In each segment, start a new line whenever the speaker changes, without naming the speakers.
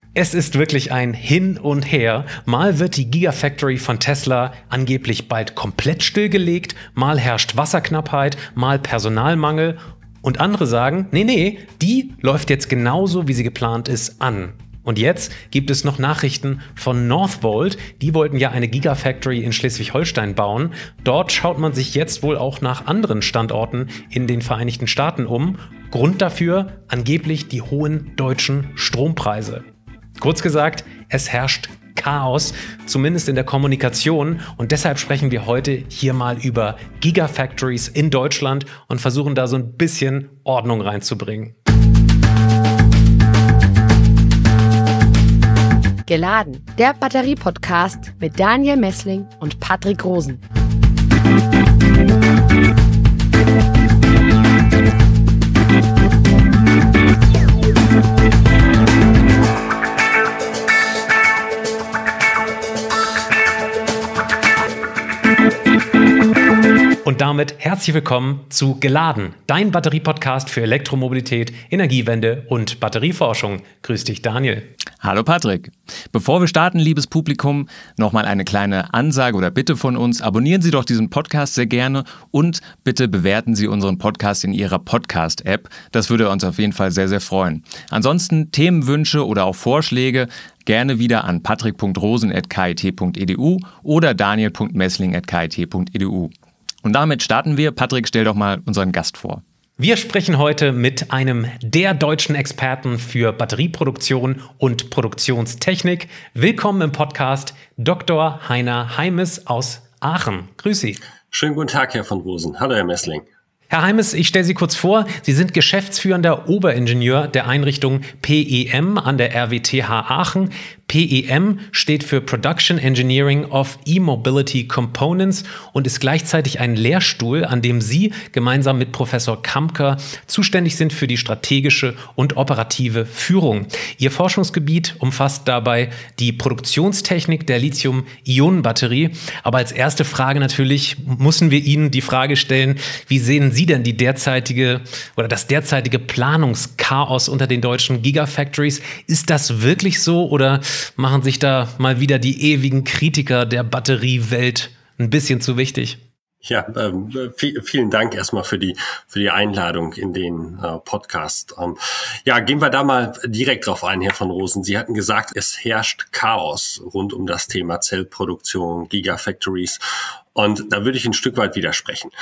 Es ist wirklich ein Hin und Her. Mal wird die Gigafactory von Tesla angeblich bald komplett stillgelegt, mal herrscht Wasserknappheit, mal Personalmangel und andere sagen, nee, die läuft jetzt genauso, wie sie geplant ist, an. Und jetzt gibt es noch Nachrichten von Northvolt. Die wollten ja eine Gigafactory in Schleswig-Holstein bauen. Dort schaut man sich jetzt wohl auch nach anderen Standorten in den Vereinigten Staaten um. Grund dafür angeblich die hohen deutschen Strompreise. Kurz gesagt, es herrscht Chaos, zumindest in der Kommunikation. Und deshalb sprechen wir heute hier mal über Gigafactories in Deutschland und versuchen da so ein bisschen Ordnung reinzubringen.
Geladen, der Batterie-Podcast mit Daniel Messling und Patrick Rosen.
Und damit herzlich willkommen zu Geladen, dein Batterie-Podcast für Elektromobilität, Energiewende und Batterieforschung. Grüß dich, Daniel.
Hallo Patrick. Bevor wir starten, liebes Publikum, nochmal eine kleine Ansage oder Bitte von uns. Abonnieren Sie doch diesen Podcast sehr gerne und bitte bewerten Sie unseren Podcast in Ihrer Podcast-App. Das würde uns auf jeden Fall sehr, sehr freuen. Ansonsten Themenwünsche oder auch Vorschläge gerne wieder an patrick.rosen@kit.edu oder daniel.messling@kit.edu. Und damit starten wir. Patrick, stell doch mal unseren Gast vor.
Wir sprechen heute mit einem der deutschen Experten für Batterieproduktion und Produktionstechnik. Willkommen im Podcast, Dr. Heiner Heimes aus Aachen. Grüß Sie.
Schönen guten Tag, Herr von Rosen. Hallo, Herr Messling.
Herr Heimes, ich stelle Sie kurz vor. Sie sind geschäftsführender Oberingenieur der Einrichtung PEM an der RWTH Aachen. PEM steht für Production Engineering of E-Mobility Components und ist gleichzeitig ein Lehrstuhl, an dem Sie gemeinsam mit Professor Kamker zuständig sind für die strategische und operative Führung. Ihr Forschungsgebiet umfasst dabei die Produktionstechnik der Lithium-Ionen-Batterie. Aber als erste Frage natürlich müssen wir Ihnen die Frage stellen, wie sehen Sie denn das derzeitige Planungschaos unter den deutschen Gigafactories? Ist das wirklich so oder machen sich da mal wieder die ewigen Kritiker der Batteriewelt ein bisschen zu wichtig?
Ja, vielen Dank erstmal für die Einladung in den Podcast. Gehen wir da mal direkt drauf ein, Herr von Rosen. Sie hatten gesagt, es herrscht Chaos rund um das Thema Zellproduktion, Gigafactories. Und da würde ich ein Stück weit widersprechen.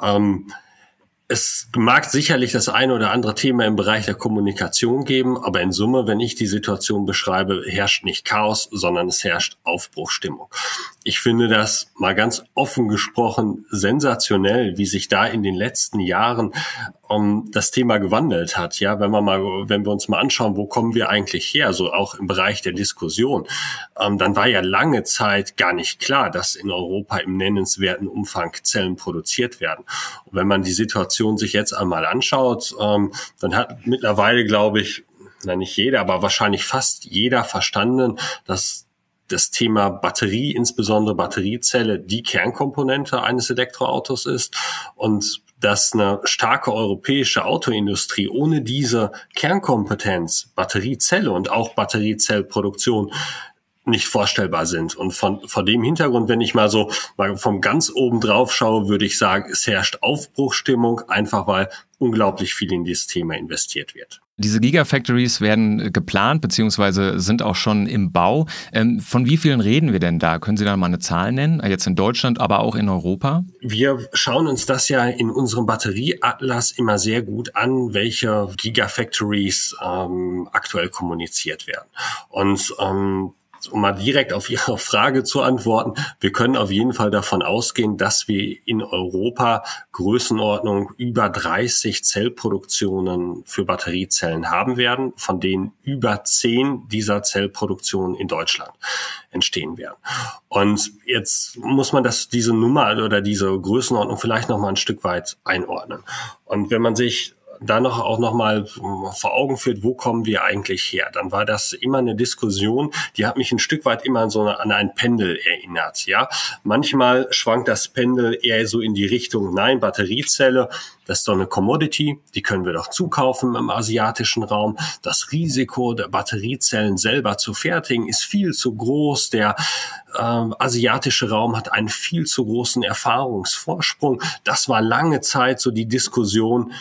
Es mag sicherlich das eine oder andere Thema im Bereich der Kommunikation geben, aber in Summe, wenn ich die Situation beschreibe, herrscht nicht Chaos, sondern es herrscht Aufbruchsstimmung. Ich finde das mal ganz offen gesprochen sensationell, wie sich da in den letzten Jahren das Thema gewandelt hat. Ja, wenn wir uns mal anschauen, wo kommen wir eigentlich her, so auch im Bereich der Diskussion, dann war ja lange Zeit gar nicht klar, dass in Europa im nennenswerten Umfang Zellen produziert werden. Und wenn man die Situation sich jetzt einmal anschaut, dann hat mittlerweile, glaube ich, nicht jeder, aber wahrscheinlich fast jeder verstanden, dass das Thema Batterie, insbesondere Batteriezelle, die Kernkomponente eines Elektroautos ist und dass eine starke europäische Autoindustrie ohne diese Kernkompetenz, Batteriezelle und auch Batteriezellproduktion nicht vorstellbar sind. Und vor dem Hintergrund, wenn ich mal vom ganz oben drauf schaue, würde ich sagen, es herrscht Aufbruchsstimmung, einfach weil unglaublich viel in dieses Thema investiert wird.
Diese Gigafactories werden geplant bzw. sind auch schon im Bau. Von wie vielen reden wir denn da? Können Sie da mal eine Zahl nennen? Jetzt in Deutschland, aber auch in Europa?
Wir schauen uns das ja in unserem Batterieatlas immer sehr gut an, welche Gigafactories aktuell kommuniziert werden. Und um mal direkt auf Ihre Frage zu antworten, wir können auf jeden Fall davon ausgehen, dass wir in Europa Größenordnung über 30 Zellproduktionen für Batteriezellen haben werden, von denen über 10 dieser Zellproduktionen in Deutschland entstehen werden. Und jetzt muss man diese Nummer oder diese Größenordnung vielleicht noch mal ein Stück weit einordnen. Und wenn man sich da noch mal vor Augen führt, wo kommen wir eigentlich her, dann war das immer eine Diskussion, die hat mich ein Stück weit immer an ein Pendel erinnert. Ja, manchmal schwankt das Pendel eher so in die Richtung, nein, Batteriezelle, das ist doch eine Commodity, die können wir doch zukaufen im asiatischen Raum. Das Risiko der Batteriezellen selber zu fertigen ist viel zu groß. Der asiatische Raum hat einen viel zu großen Erfahrungsvorsprung. Das war lange Zeit so die Diskussion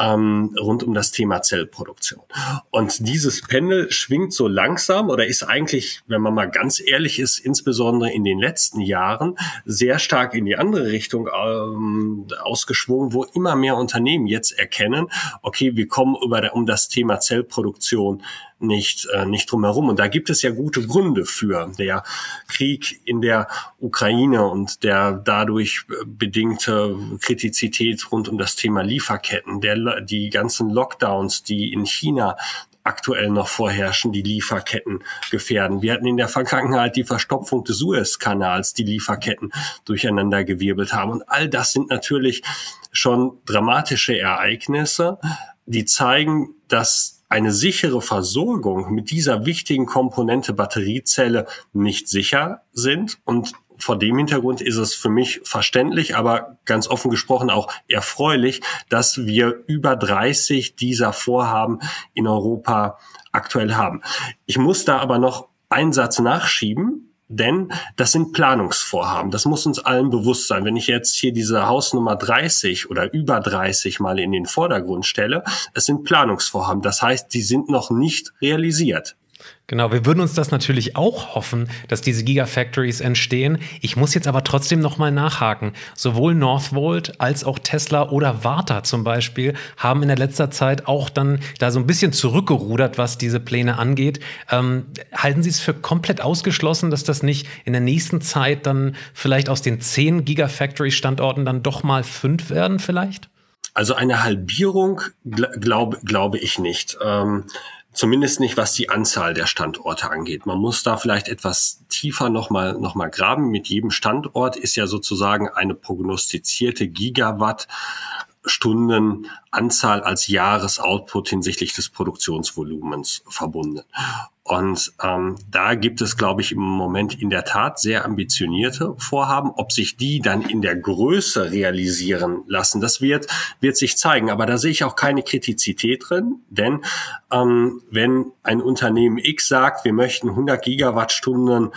rund um das Thema Zellproduktion. Und dieses Pendel schwingt so langsam oder ist eigentlich, wenn man mal ganz ehrlich ist, insbesondere in den letzten Jahren sehr stark in die andere Richtung ausgeschwungen, wo immer mehr Unternehmen jetzt erkennen, okay, wir kommen um das Thema Zellproduktion nicht drum herum. Und da gibt es ja gute Gründe für. Der Krieg in der Ukraine und der dadurch bedingte Kritizität rund um das Thema Lieferketten, die ganzen Lockdowns, die in China aktuell noch vorherrschen, die Lieferketten gefährden. Wir hatten in der Vergangenheit die Verstopfung des Suezkanals, die Lieferketten durcheinander gewirbelt haben. Und all das sind natürlich schon dramatische Ereignisse, die zeigen, dass eine sichere Versorgung mit dieser wichtigen Komponente Batteriezelle nicht sicher sind. Und vor dem Hintergrund ist es für mich verständlich, aber ganz offen gesprochen auch erfreulich, dass wir über 30 dieser Vorhaben in Europa aktuell haben. Ich muss da aber noch einen Satz nachschieben, denn das sind Planungsvorhaben. Das muss uns allen bewusst sein. Wenn ich jetzt hier diese Hausnummer 30 oder über 30 mal in den Vordergrund stelle, es sind Planungsvorhaben. Das heißt, die sind noch nicht realisiert.
Genau, wir würden uns das natürlich auch hoffen, dass diese Gigafactories entstehen. Ich muss jetzt aber trotzdem nochmal nachhaken. Sowohl Northvolt als auch Tesla oder Varta zum Beispiel haben in der letzter Zeit auch dann da so ein bisschen zurückgerudert, was diese Pläne angeht. Halten Sie es für komplett ausgeschlossen, dass das nicht in der nächsten Zeit dann vielleicht aus den 10 Gigafactory-Standorten dann doch mal 5 werden vielleicht?
Also eine Halbierung glaube ich nicht. Zumindest nicht, was die Anzahl der Standorte angeht. Man muss da vielleicht etwas tiefer noch mal graben. Mit jedem Standort ist ja sozusagen eine prognostizierte Gigawattstundenanzahl als Jahresoutput hinsichtlich des Produktionsvolumens verbunden. Und da gibt es, glaube ich, im Moment in der Tat sehr ambitionierte Vorhaben. Ob sich die dann in der Größe realisieren lassen, das wird sich zeigen. Aber da sehe ich auch keine Kritizität drin, denn wenn ein Unternehmen X sagt, wir möchten 100 Gigawattstunden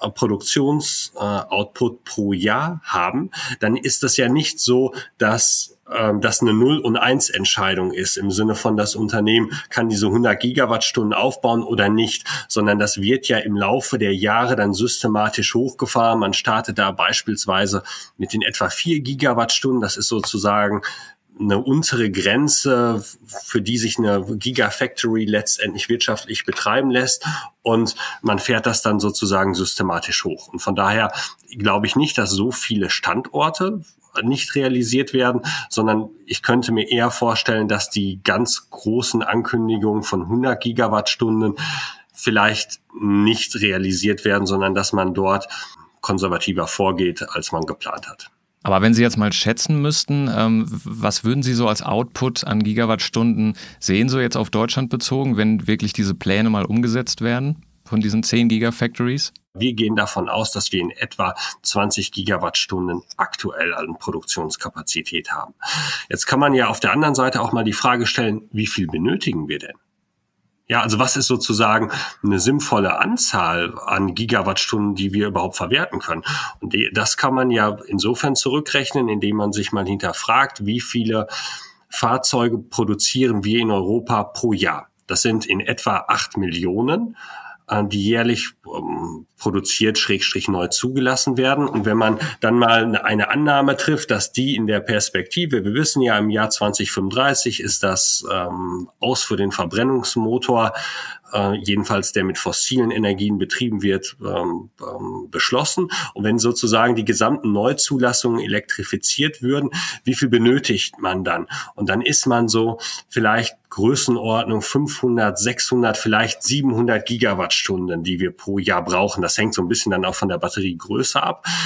Produktionsoutput pro Jahr haben, dann ist das ja nicht so, dass das eine 0- und 1-Entscheidung ist, im Sinne von, das Unternehmen kann diese 100 Gigawattstunden aufbauen oder nicht, sondern das wird ja im Laufe der Jahre dann systematisch hochgefahren. Man startet da beispielsweise mit den etwa 4 Gigawattstunden, das ist sozusagen eine untere Grenze, für die sich eine Gigafactory letztendlich wirtschaftlich betreiben lässt, und man fährt das dann sozusagen systematisch hoch. Und von daher glaube ich nicht, dass so viele Standorte nicht realisiert werden, sondern ich könnte mir eher vorstellen, dass die ganz großen Ankündigungen von 100 Gigawattstunden vielleicht nicht realisiert werden, sondern dass man dort konservativer vorgeht, als man geplant hat.
Aber wenn Sie jetzt mal schätzen müssten, was würden Sie so als Output an Gigawattstunden sehen, so jetzt auf Deutschland bezogen, wenn wirklich diese Pläne mal umgesetzt werden von diesen 10 Gigafactories?
Wir gehen davon aus, dass wir in etwa 20 Gigawattstunden aktuell an Produktionskapazität haben. Jetzt kann man ja auf der anderen Seite auch mal die Frage stellen, wie viel benötigen wir denn? Ja, also was ist sozusagen eine sinnvolle Anzahl an Gigawattstunden, die wir überhaupt verwerten können? Und das kann man ja insofern zurückrechnen, indem man sich mal hinterfragt, wie viele Fahrzeuge produzieren wir in Europa pro Jahr. Das sind in etwa 8 Millionen, die jährlich produziert, / neu zugelassen werden. Und wenn man dann mal eine Annahme trifft, dass die in der Perspektive, wir wissen ja, im Jahr 2035 ist das Aus für den Verbrennungsmotor, jedenfalls der mit fossilen Energien betrieben wird, beschlossen. Und wenn sozusagen die gesamten Neuzulassungen elektrifiziert würden, wie viel benötigt man dann? Und dann ist man so vielleicht Größenordnung 500, 600, vielleicht 700 Gigawattstunden, die wir pro Jahr brauchen. Das hängt so ein bisschen dann auch von der Batteriegröße ab.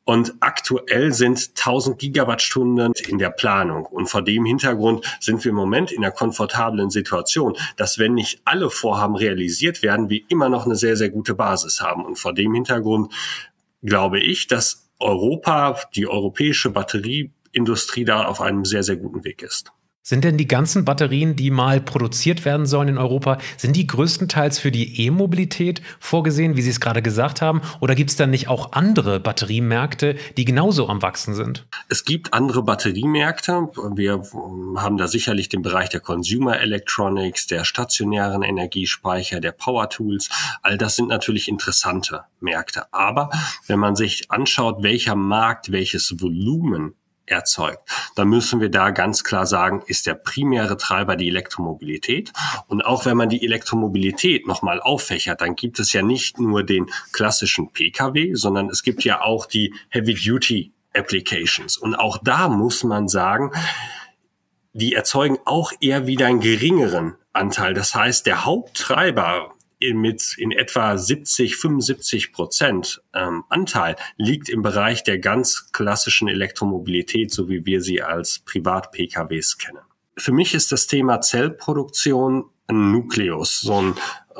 Und aktuell sind 1000 Gigawattstunden in der Planung. Und vor dem Hintergrund sind wir im Moment in einer komfortablen Situation, dass wenn nicht alle Vorhaben realisiert werden, wir immer noch eine sehr, sehr gute Basis haben. Und vor dem Hintergrund glaube ich, dass Europa, die europäische Batterieindustrie da auf einem sehr, sehr guten Weg ist.
Sind denn die ganzen Batterien, die mal produziert werden sollen in Europa, sind die größtenteils für die E-Mobilität vorgesehen, wie Sie es gerade gesagt haben? Oder gibt es dann nicht auch andere Batteriemärkte, die genauso am Wachsen sind?
Es gibt andere Batteriemärkte. Wir haben da sicherlich den Bereich der Consumer Electronics, der stationären Energiespeicher, der Power Tools. All das sind natürlich interessante Märkte. Aber wenn man sich anschaut, welcher Markt welches Volumen erzeugt, dann müssen wir da ganz klar sagen, ist der primäre Treiber die Elektromobilität. Und auch wenn man die Elektromobilität nochmal auffächert, dann gibt es ja nicht nur den klassischen Pkw, sondern es gibt ja auch die Heavy-Duty Applications. Und auch da muss man sagen, die erzeugen auch eher wieder einen geringeren Anteil. Das heißt, der Haupttreiber mit in etwa 70-75% Anteil liegt im Bereich der ganz klassischen Elektromobilität, so wie wir sie als Privat-PKWs kennen. Für mich ist das Thema Zellproduktion ein Nukleus, so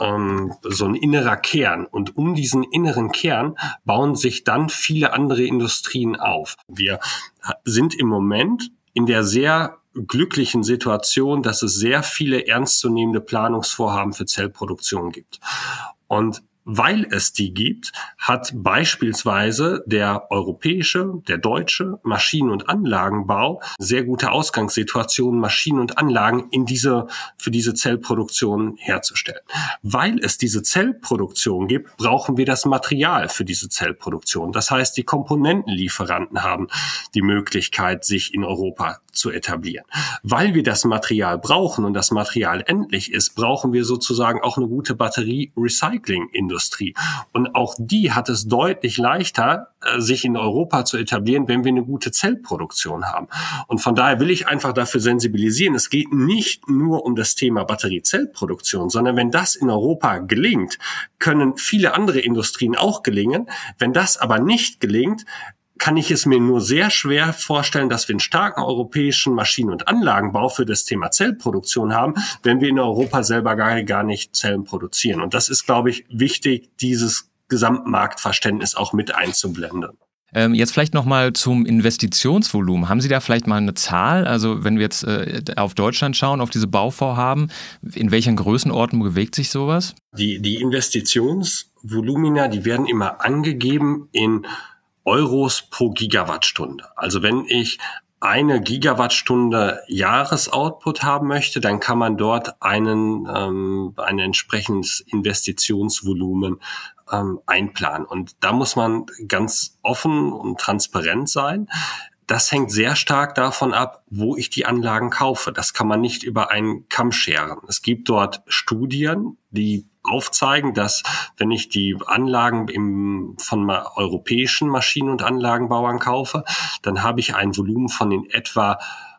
ein innerer Kern. Und um diesen inneren Kern bauen sich dann viele andere Industrien auf. Wir sind im Moment in der sehr glücklichen Situation, dass es sehr viele ernstzunehmende Planungsvorhaben für Zellproduktion gibt. Und weil es die gibt, hat beispielsweise der europäische, der deutsche Maschinen- und Anlagenbau sehr gute Ausgangssituationen, Maschinen und Anlagen für diese Zellproduktion herzustellen. Weil es diese Zellproduktion gibt, brauchen wir das Material für diese Zellproduktion. Das heißt, die Komponentenlieferanten haben die Möglichkeit, sich in Europa zu etablieren. Weil wir das Material brauchen und das Material endlich ist, brauchen wir sozusagen auch eine gute Batterie-Recycling-Industrie. Und auch die hat es deutlich leichter, sich in Europa zu etablieren, wenn wir eine gute Zellproduktion haben. Und von daher will ich einfach dafür sensibilisieren, es geht nicht nur um das Thema Batteriezellproduktion, sondern wenn das in Europa gelingt, können viele andere Industrien auch gelingen. Wenn das aber nicht gelingt, kann ich es mir nur sehr schwer vorstellen, dass wir einen starken europäischen Maschinen- und Anlagenbau für das Thema Zellproduktion haben, wenn wir in Europa selber gar nicht Zellen produzieren. Und das ist, glaube ich, wichtig, dieses Gesamtmarktverständnis auch mit einzublenden.
Jetzt vielleicht nochmal zum Investitionsvolumen. Haben Sie da vielleicht mal eine Zahl? Also wenn wir jetzt auf Deutschland schauen, auf diese Bauvorhaben, in welchen Größenordnung bewegt sich sowas?
Die Investitionsvolumina, die werden immer angegeben in Euros pro Gigawattstunde. Also wenn ich eine Gigawattstunde Jahresoutput haben möchte, dann kann man dort ein entsprechendes Investitionsvolumen einplanen. Und da muss man ganz offen und transparent sein. Das hängt sehr stark davon ab, wo ich die Anlagen kaufe. Das kann man nicht über einen Kamm scheren. Es gibt dort Studien, die aufzeigen, dass wenn ich die Anlagen von europäischen Maschinen- und Anlagenbauern kaufe, dann habe ich ein Volumen von in etwa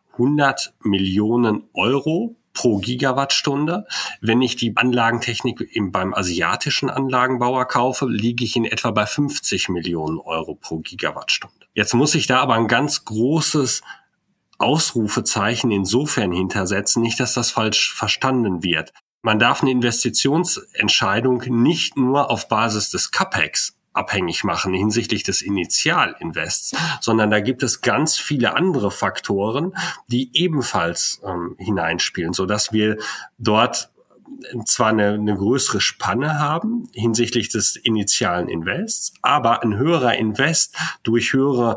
100 Millionen Euro pro Gigawattstunde. Wenn ich die Anlagentechnik beim asiatischen Anlagenbauer kaufe, liege ich in etwa bei 50 Millionen Euro pro Gigawattstunde. Jetzt muss ich da aber ein ganz großes Ausrufezeichen insofern hintersetzen, nicht, dass das falsch verstanden wird. Man darf eine Investitionsentscheidung nicht nur auf Basis des CapEx abhängig machen hinsichtlich des Initialinvests, sondern da gibt es ganz viele andere Faktoren, die ebenfalls hineinspielen, sodass wir dort zwar eine größere Spanne haben hinsichtlich des initialen Invests, aber ein höherer Invest durch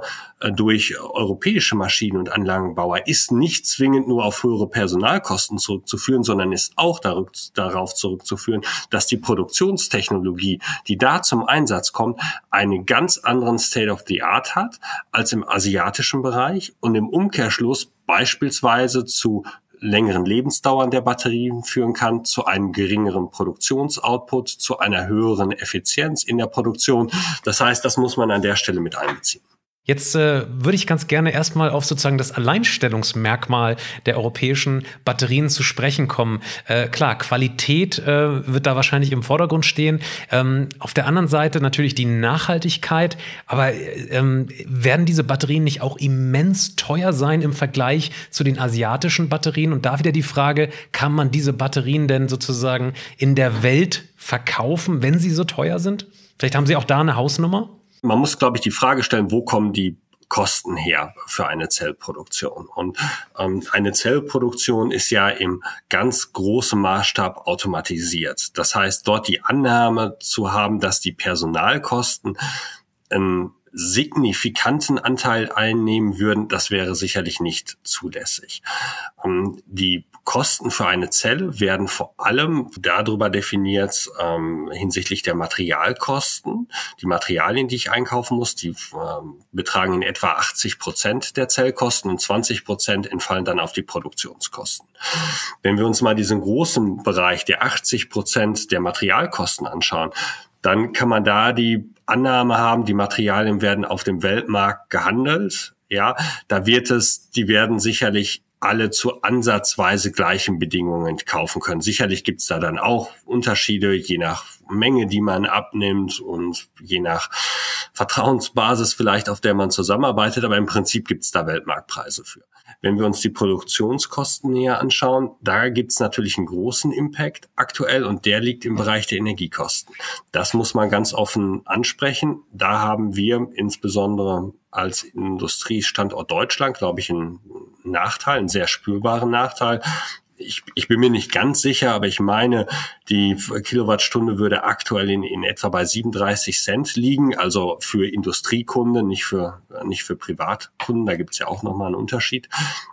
europäische Maschinen- und Anlagenbauer ist nicht zwingend nur auf höhere Personalkosten zurückzuführen, sondern ist auch darauf zurückzuführen, dass die Produktionstechnologie, die da zum Einsatz kommt, einen ganz anderen State of the Art hat als im asiatischen Bereich und im Umkehrschluss beispielsweise zu längeren Lebensdauern der Batterien führen kann, zu einem geringeren Produktionsoutput, zu einer höheren Effizienz in der Produktion. Das heißt, das muss man an der Stelle mit einbeziehen.
Jetzt würde ich ganz gerne erstmal auf sozusagen das Alleinstellungsmerkmal der europäischen Batterien zu sprechen kommen. Klar, Qualität wird da wahrscheinlich im Vordergrund stehen. Auf der anderen Seite natürlich die Nachhaltigkeit. Aber werden diese Batterien nicht auch immens teuer sein im Vergleich zu den asiatischen Batterien? Und da wieder die Frage, kann man diese Batterien denn sozusagen in der Welt verkaufen, wenn sie so teuer sind? Vielleicht haben Sie auch da eine Hausnummer?
Man muss, glaube ich, die Frage stellen, wo kommen die Kosten her für eine Zellproduktion? Und eine Zellproduktion ist ja im ganz großen Maßstab automatisiert. Das heißt, dort die Annahme zu haben, dass die Personalkosten einen signifikanten Anteil einnehmen würden, das wäre sicherlich nicht zulässig. Die Kosten für eine Zelle werden vor allem darüber definiert hinsichtlich der Materialkosten. Die Materialien, die ich einkaufen muss, die betragen in etwa 80% der Zellkosten und 20% entfallen dann auf die Produktionskosten. Wenn wir uns mal diesen großen Bereich der 80% der Materialkosten anschauen, dann kann man da die Annahme haben, die Materialien werden auf dem Weltmarkt gehandelt. Ja, die werden sicherlich alle zu ansatzweise gleichen Bedingungen kaufen können. Sicherlich gibt's da dann auch Unterschiede, je nach Menge, die man abnimmt und je nach Vertrauensbasis vielleicht, auf der man zusammenarbeitet. Aber im Prinzip gibt's da Weltmarktpreise für. Wenn wir uns die Produktionskosten näher anschauen, da gibt's natürlich einen großen Impact aktuell und der liegt im Bereich der Energiekosten. Das muss man ganz offen ansprechen. Da haben wir insbesondere als Industriestandort Deutschland, glaube ich, einen Nachteil, einen sehr spürbaren Nachteil. Ich bin mir nicht ganz sicher, aber ich meine, die Kilowattstunde würde aktuell in etwa bei 37 Cent liegen, also für Industriekunden, nicht für Privatkunden. Da gibt's ja auch nochmal einen Unterschied.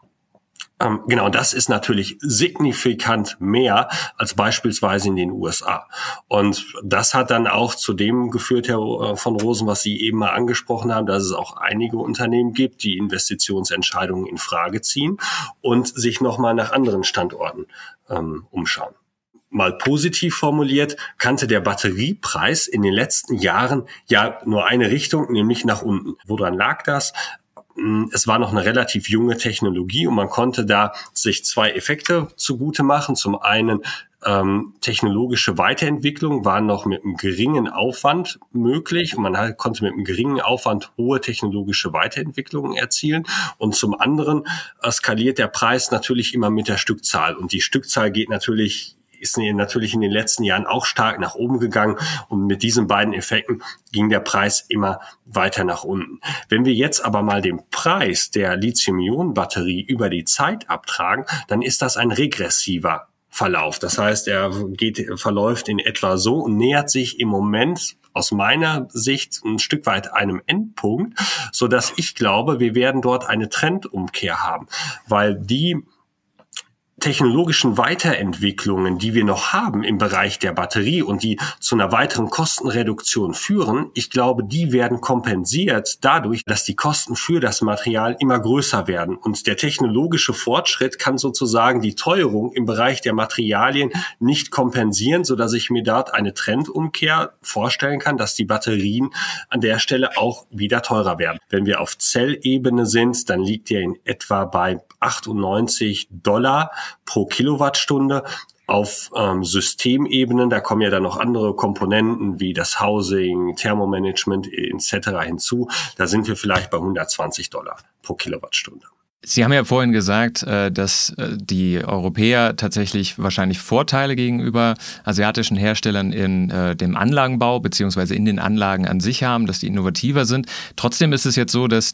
Genau, das ist natürlich signifikant mehr als beispielsweise in den USA. Und das hat dann auch zu dem geführt, Herr von Rosen, was Sie eben mal angesprochen haben, dass es auch einige Unternehmen gibt, die Investitionsentscheidungen in Frage ziehen und sich nochmal nach anderen Standorten umschauen. Mal positiv formuliert, kannte der Batteriepreis in den letzten Jahren ja nur eine Richtung, nämlich nach unten. Woran lag das? Es war noch eine relativ junge Technologie und man konnte da sich zwei Effekte zugute machen. Zum einen technologische Weiterentwicklung war noch mit einem geringen Aufwand möglich und man konnte mit einem geringen Aufwand hohe technologische Weiterentwicklungen erzielen. Und zum anderen skaliert der Preis natürlich immer mit der Stückzahl und die Stückzahl ist natürlich in den letzten Jahren auch stark nach oben gegangen und mit diesen beiden Effekten ging der Preis immer weiter nach unten. Wenn wir jetzt aber mal den Preis der Lithium-Ionen-Batterie über die Zeit abtragen, dann ist das ein regressiver Verlauf. Das heißt, er verläuft in etwa so und nähert sich im Moment aus meiner Sicht ein Stück weit einem Endpunkt, so dass ich glaube, wir werden dort eine Trendumkehr haben, weil die technologischen Weiterentwicklungen, die wir noch haben im Bereich der Batterie und die zu einer weiteren Kostenreduktion führen, ich glaube, die werden kompensiert dadurch, dass die Kosten für das Material immer größer werden. Und der technologische Fortschritt kann sozusagen die Teuerung im Bereich der Materialien nicht kompensieren, sodass ich mir dort eine Trendumkehr vorstellen kann, dass die Batterien an der Stelle auch wieder teurer werden. Wenn wir auf Zellebene sind, dann liegt der in etwa bei $98 pro Kilowattstunde. Auf Systemebenen, da kommen ja dann noch andere Komponenten wie das Housing, Thermomanagement etc. hinzu. Da sind wir vielleicht bei $120 pro Kilowattstunde.
Sie haben ja vorhin gesagt, dass die Europäer tatsächlich wahrscheinlich Vorteile gegenüber asiatischen Herstellern in dem Anlagenbau beziehungsweise in den Anlagen an sich haben, dass die innovativer sind. Trotzdem ist es jetzt so, dass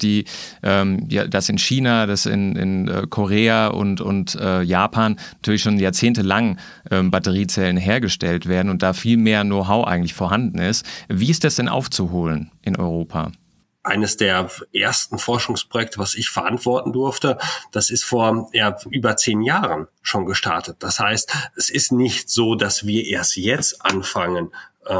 dass in China, dass in Korea und Japan natürlich schon jahrzehntelang Batteriezellen hergestellt werden und da viel mehr Know-how eigentlich vorhanden ist. Wie ist das denn aufzuholen in Europa?
Eines der ersten Forschungsprojekte, was ich verantworten durfte, das ist vor über 10 Jahren schon gestartet. Das heißt, es ist nicht so, dass wir erst jetzt anfangen,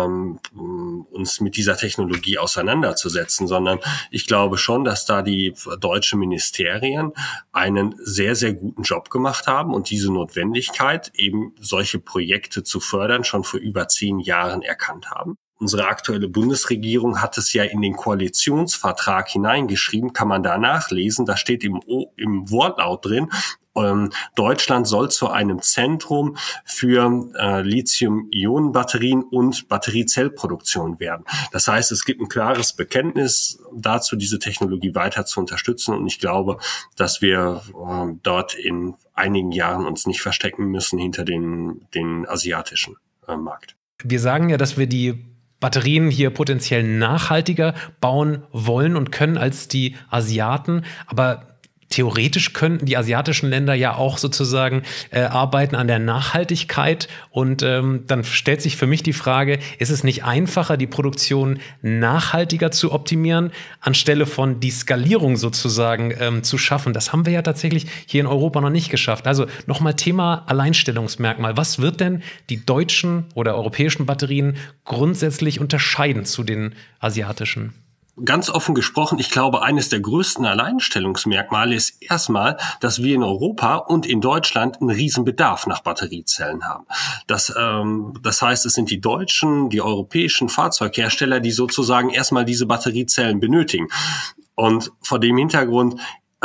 uns mit dieser Technologie auseinanderzusetzen, sondern ich glaube schon, dass da die deutschen Ministerien einen sehr, sehr guten Job gemacht haben und diese Notwendigkeit, eben solche Projekte zu fördern, schon vor über 10 Jahren erkannt haben. Unsere aktuelle Bundesregierung hat es ja in den Koalitionsvertrag hineingeschrieben, kann man da nachlesen. Da steht im Wortlaut drin, Deutschland soll zu einem Zentrum für Lithium-Ionen-Batterien und Batteriezellproduktion werden. Das heißt, es gibt ein klares Bekenntnis dazu, diese Technologie weiter zu unterstützen. Und ich glaube, dass wir dort in einigen Jahren uns nicht verstecken müssen hinter den asiatischen Markt.
Wir sagen ja, dass wir die Batterien hier potenziell nachhaltiger bauen wollen und können als die Asiaten, aber theoretisch könnten die asiatischen Länder ja auch sozusagen arbeiten an der Nachhaltigkeit und dann stellt sich für mich die Frage, ist es nicht einfacher, die Produktion nachhaltiger zu optimieren, anstelle von die Skalierung sozusagen zu schaffen? Das haben wir ja tatsächlich hier in Europa noch nicht geschafft. Also nochmal Thema Alleinstellungsmerkmal. Was wird denn die deutschen oder europäischen Batterien grundsätzlich unterscheiden zu den asiatischen?
Ganz offen gesprochen, ich glaube, eines der größten Alleinstellungsmerkmale ist erstmal, dass wir in Europa und in Deutschland einen riesen Bedarf nach Batteriezellen haben. Das heißt, es sind die deutschen, die europäischen Fahrzeughersteller, die sozusagen erstmal diese Batteriezellen benötigen. Und vor dem Hintergrund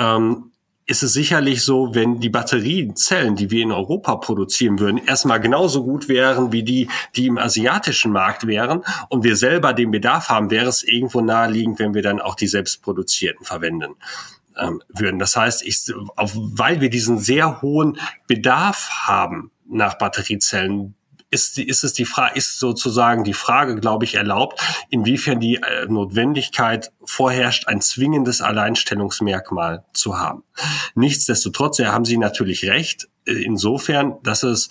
ist es sicherlich so, wenn die Batteriezellen, die wir in Europa produzieren würden, erstmal genauso gut wären wie die im asiatischen Markt wären und wir selber den Bedarf haben, wäre es irgendwo naheliegend, wenn wir dann auch die selbstproduzierten verwenden würden. Das heißt, weil wir diesen sehr hohen Bedarf haben nach Batteriezellen, ist sozusagen die Frage, glaube ich, erlaubt, inwiefern die Notwendigkeit vorherrscht, ein zwingendes Alleinstellungsmerkmal zu haben. Nichtsdestotrotz, ja, haben Sie natürlich recht, insofern, dass es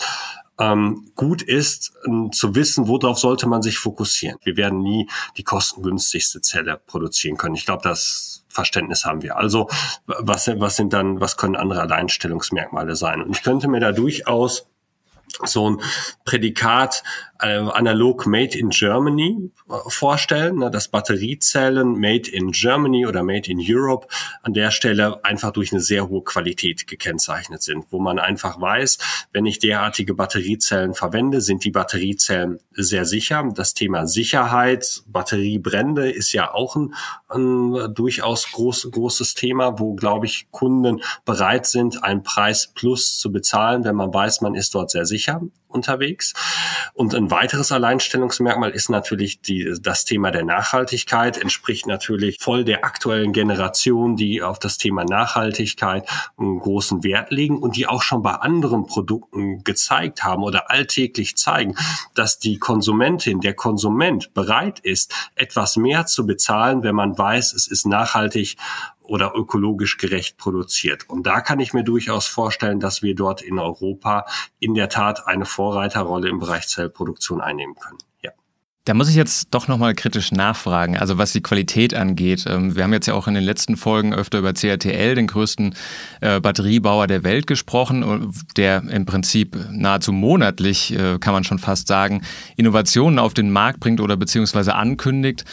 gut ist, zu wissen, worauf sollte man sich fokussieren. Wir werden nie die kostengünstigste Zelle produzieren können. Ich glaube, das Verständnis haben wir. Also, was können andere Alleinstellungsmerkmale sein? Und ich könnte mir da durchaus so ein Prädikat analog Made in Germany vorstellen, dass Batteriezellen Made in Germany oder Made in Europe an der Stelle einfach durch eine sehr hohe Qualität gekennzeichnet sind, wo man einfach weiß, wenn ich derartige Batteriezellen verwende, sind die Batteriezellen sehr sicher. Das Thema Sicherheit, Batteriebrände ist ja auch ein durchaus großes Thema, wo, glaube ich, Kunden bereit sind, einen Preis plus zu bezahlen, wenn man weiß, man ist dort sehr sicher unterwegs. Und ein weiteres Alleinstellungsmerkmal ist natürlich das Thema der Nachhaltigkeit, entspricht natürlich voll der aktuellen Generation, die auf das Thema Nachhaltigkeit einen großen Wert legen und die auch schon bei anderen Produkten gezeigt haben oder alltäglich zeigen, dass die Konsumentin, der Konsument bereit ist, etwas mehr zu bezahlen, wenn man weiß, es ist nachhaltig oder ökologisch gerecht produziert. Und da kann ich mir durchaus vorstellen, dass wir dort in Europa in der Tat eine Vorreiterrolle im Bereich Zellproduktion einnehmen können. Ja.
Da muss ich jetzt doch nochmal kritisch nachfragen, also was die Qualität angeht. Wir haben jetzt ja auch in den letzten Folgen öfter über CATL, den größten Batteriebauer der Welt, gesprochen, der im Prinzip nahezu monatlich, kann man schon fast sagen, Innovationen auf den Markt bringt oder beziehungsweise ankündigt.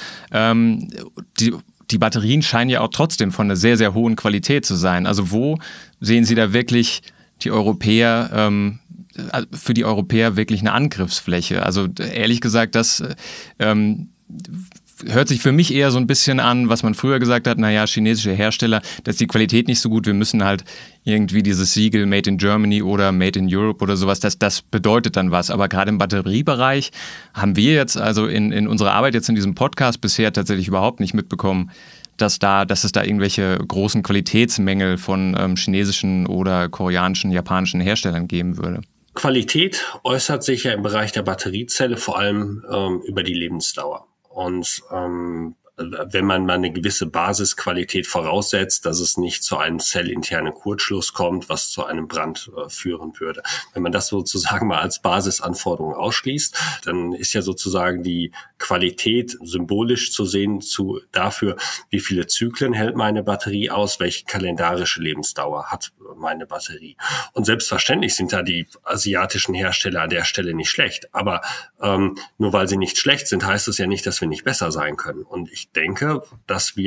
Die Batterien scheinen ja auch trotzdem von einer sehr, sehr hohen Qualität zu sein. Also wo sehen Sie da wirklich die Europäer, für die Europäer wirklich eine Angriffsfläche? Also ehrlich gesagt, das hört sich für mich eher so ein bisschen an, was man früher gesagt hat, naja, chinesische Hersteller, da ist die Qualität nicht so gut, wir müssen halt irgendwie dieses Siegel Made in Germany oder Made in Europe oder sowas, das bedeutet dann was. Aber gerade im Batteriebereich haben wir jetzt also in unserer Arbeit jetzt in diesem Podcast bisher tatsächlich überhaupt nicht mitbekommen, dass es da irgendwelche großen Qualitätsmängel von chinesischen oder koreanischen, japanischen Herstellern geben würde.
Qualität äußert sich ja im Bereich der Batteriezelle vor allem über die Lebensdauer. Und wenn man mal eine gewisse Basisqualität voraussetzt, dass es nicht zu einem zellinternen Kurzschluss kommt, was zu einem Brand führen würde. Wenn man das sozusagen mal als Basisanforderung ausschließt, dann ist ja sozusagen die Qualität symbolisch zu sehen dafür, wie viele Zyklen hält meine Batterie aus, welche kalendarische Lebensdauer hat meine Batterie. Und selbstverständlich sind da die asiatischen Hersteller an der Stelle nicht schlecht. Aber nur weil sie nicht schlecht sind, heißt es ja nicht, dass wir nicht besser sein können. Und ich denke, dass wir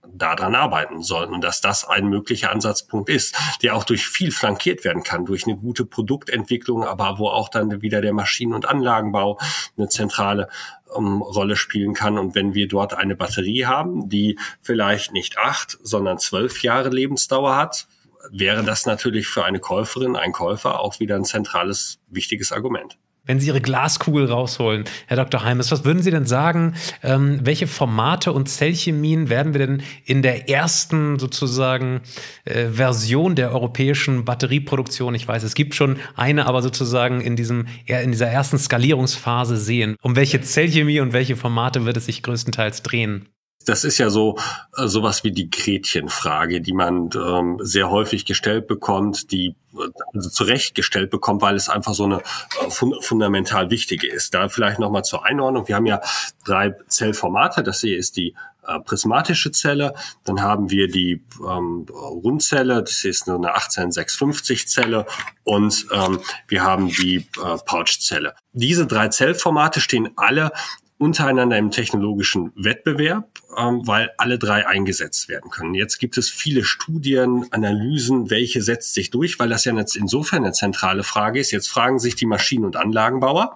daran arbeiten sollen und dass das ein möglicher Ansatzpunkt ist, der auch durch viel flankiert werden kann, durch eine gute Produktentwicklung, aber wo auch dann wieder der Maschinen- und Anlagenbau eine zentrale Rolle spielen kann. Und wenn wir dort eine Batterie haben, die vielleicht nicht 8, sondern 12 Jahre Lebensdauer hat, wäre das natürlich für eine Käuferin, einen Käufer auch wieder ein zentrales, wichtiges Argument.
Wenn Sie Ihre Glaskugel rausholen, Herr Dr. Heimes, was würden Sie denn sagen, welche Formate und Zellchemien werden wir denn in der ersten sozusagen Version der europäischen Batterieproduktion, ich weiß, es gibt schon eine, aber sozusagen in dieser ersten Skalierungsphase sehen? Um welche Zellchemie und welche Formate wird es sich größtenteils drehen?
Das ist ja sowas wie die Gretchenfrage, die man sehr häufig gestellt bekommt, also zurechtgestellt bekommt, weil es einfach so eine fundamental wichtige ist. Da vielleicht nochmal zur Einordnung. Wir haben ja 3 Zellformate. Das hier ist die prismatische Zelle. Dann haben wir die Rundzelle. Das ist eine 18650 Zelle. Und wir haben die Pouchzelle. Diese 3 Zellformate stehen alle untereinander im technologischen Wettbewerb, weil alle 3 eingesetzt werden können. Jetzt gibt es viele Studien, Analysen, welche setzt sich durch, weil das ja jetzt insofern eine zentrale Frage ist. Jetzt fragen sich die Maschinen- und Anlagenbauer,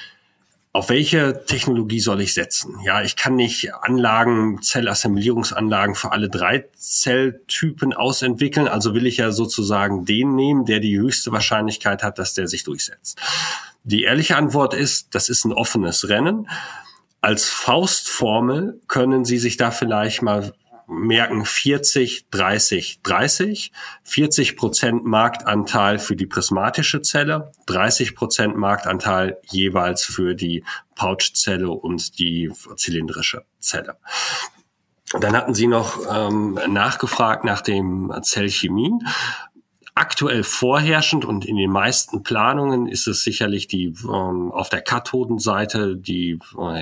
auf welche Technologie soll ich setzen? Ja, ich kann nicht Zellassemblierungsanlagen für alle 3 Zelltypen ausentwickeln, also will ich ja sozusagen den nehmen, der die höchste Wahrscheinlichkeit hat, dass der sich durchsetzt. Die ehrliche Antwort ist, das ist ein offenes Rennen. Als Faustformel können Sie sich da vielleicht mal merken 40, 30, 30. 40% Marktanteil für die prismatische Zelle, 30% Marktanteil jeweils für die Pouchzelle und die zylindrische Zelle. Dann hatten Sie noch nachgefragt nach dem Zellchemien. Aktuell vorherrschend und in den meisten Planungen ist es sicherlich die auf der Kathodenseite die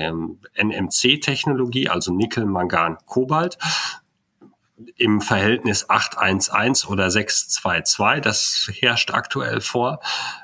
NMC-Technologie, also Nickel, Mangan, Kobalt im Verhältnis 8:1:1 oder 6:2:2. Das herrscht aktuell vor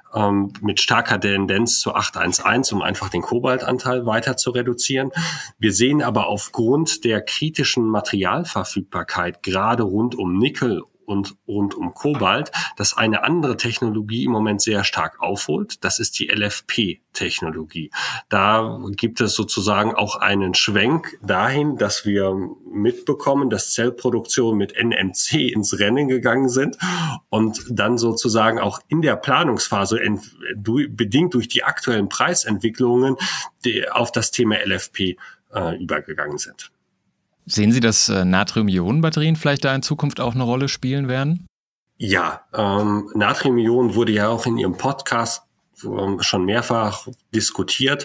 mit starker Tendenz zu 8:1:1, um einfach den Kobaltanteil weiter zu reduzieren. Wir sehen aber aufgrund der kritischen Materialverfügbarkeit gerade rund um Nickel und rund um Kobalt, dass eine andere Technologie im Moment sehr stark aufholt. Das ist die LFP-Technologie. Da gibt es sozusagen auch einen Schwenk dahin, dass wir mitbekommen, dass Zellproduktion mit NMC ins Rennen gegangen sind und dann sozusagen auch in der Planungsphase bedingt durch die aktuellen Preisentwicklungen auf das Thema LFP übergegangen sind.
Sehen Sie, dass Natrium-Ionen-Batterien vielleicht da in Zukunft auch eine Rolle spielen werden?
Ja, Natrium-Ionen wurde ja auch in Ihrem Podcast schon mehrfach diskutiert.